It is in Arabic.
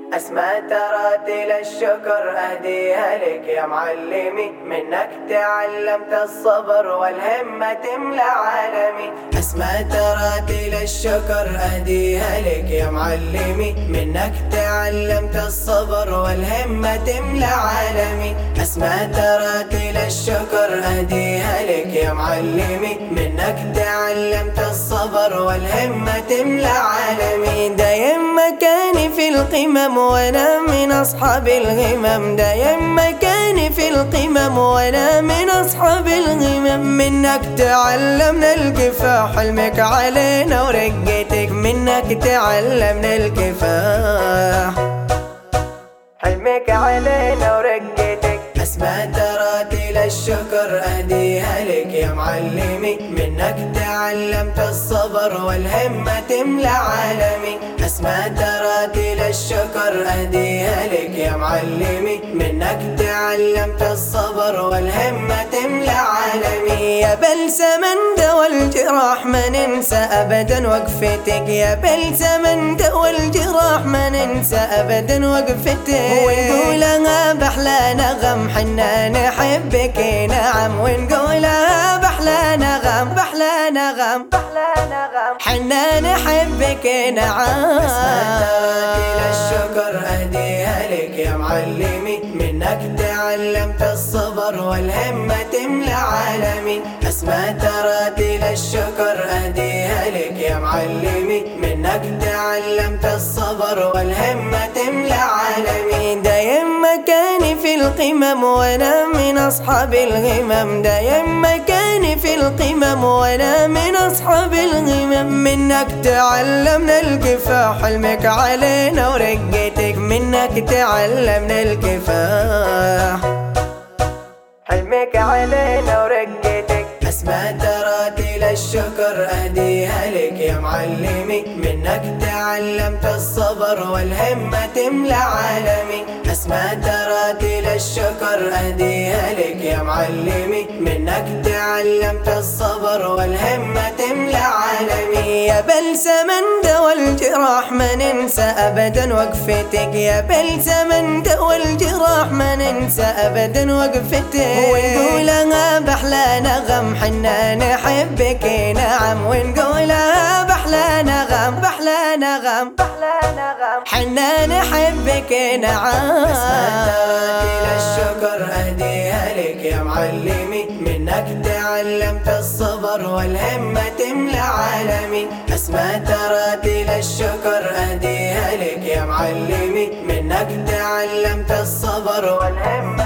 أسماء تراتيل الشكر أهديها لك يا معلمي، منك تعلمت الصبر والهمة تملى عالمي. أسماء تراتيل الشكر أهديها لك يا معلمي، منك تعلمت الصبر والهمة تملى عالمي. أسماء تراتيل الشكر أهديها لك يا معلمي، منك تعلمت الصبر والهمة تملى عالمي. دايم مكاني في القمم وانا من اصحاب الغمم، دايم مكاني في القمم وانا من اصحاب الغمم. منك تعلمنا الكفاح، حلمك علينا ورقتك، منك تعلمنا الكفاح، حلمك علينا ورقتك. أسماء تراتيل الشكر أهديها لك يا معلمي، منك تعلمت الصبر والهمة تملى عالمي. أسماء تراتيل الشكر أهديها لك يا معلمي، منك تعلمت الصبر والهمة تملى عالمي. يا بلسما دوا الجراح ما ننسى أبدا وقفتك، يا بلسما دوا الجراح ما ننسى أبدا وقفتك. ونقولها بأحلى نغم حنا نحبك نعم، ونقولها بأحلى نغم بأحلى نغم حنا نحبك نعم. أسماء تراتيل الشكر أهديها لك يا معلمي، منك تعلمت الصبر والهمة تملى عالمي. أسماء تراتيل الشكر أهديها لك يا معلمي، منك تعلمت الصبر والهمة تملى عالمي. دايم مكاني في القمم وانا من اصحاب الغمم، دايم مكاني في القمم وانا من اصحاب الغمم. منك تعلمنا الكفاح، حلمك علينا ورقتك، منك تعلمنا الكفاح، حلمك علينا ورقتك. أسماء تراتيل الشكر أهديها لك يا معلمي، منك تعلمت الصبر والهمة تملى عالمي. أسماء تراتيل الشكر أهديها لك يا معلمي، منك تعلمت الصبر والهمة تملى عالمي. يا بلسما دوا الجراح ما ننسى أبدا وقفتك، يا بلسما دوا الجراح ما ننسى أبدا وقفتك. ونقولها بأحلى نغم حنا نحبك نعم، ونقولها بأحلى نغم بأحلى نغم حنا نحبك نعم. أسماء تراتيل الشكر أهديها لك يا معلمي، منك تعلمت الصبر والهمة تملى عالمي. أسماء تراتيل الشكر أهديها لك يا معلمي، منك تعلمت الصبر والهمة